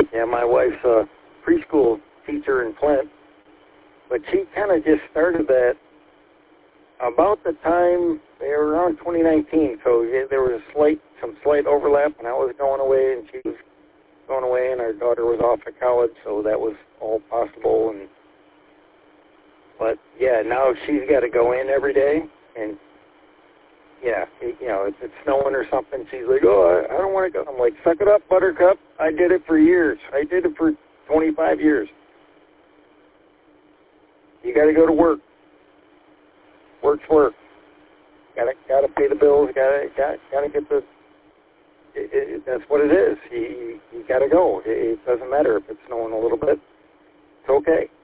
Yeah, my wife's a preschool teacher in Flint, but she kind of just started that about the time they were around 2019. So there was some slight overlap, and I was going away, and she was going away, and our daughter was off at college, so that was all possible. But yeah, now she's got to go in every day, and yeah, if it's snowing or something, she's like, oh, I don't want to go. I'm like, suck it up, Buttercup. I did it for years. I did it for 25 years. You got to go to work. Work's work. Got to pay the bills. Got to get the. That's what it is. You got to go. It doesn't matter if it's snowing a little bit. It's okay.